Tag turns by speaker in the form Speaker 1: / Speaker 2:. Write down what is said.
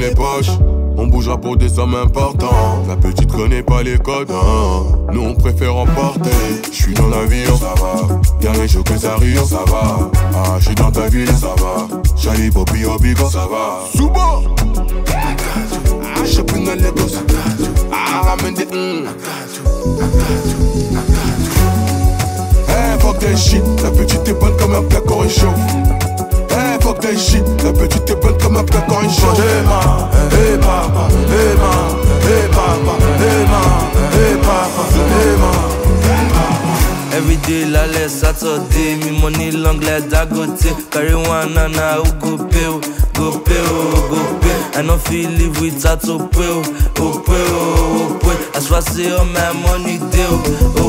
Speaker 1: les poches. On bougera pour des sommes importantes. La petite connaît pas les codes, hein. Nous on préfère emporter. J'suis dans l'avion, ça va. Y'a les jours que ça rire, ça va. Ah, j'suis dans ta ville, ça va. Charlie Bobby Obigo, ça va. Suba! Ah, shopping à Lagos. Ah, ramène des Hey, fuck that shit. La petite est bonne comme un plat quand il chauffe. Hey, fuck that shit. La petite est bonne comme un plat quand il chauffe. Hey, ma, hey, papa, hey, ma, hey, papa, hey, ma, hey, papa, hey, ma.
Speaker 2: Every day la less Saturday, me money long like Dagote. Carry one and I go pay, go pay, go pay. I don't feel live without to pay, oh pay, oh pay. As far as say all my money deal, oh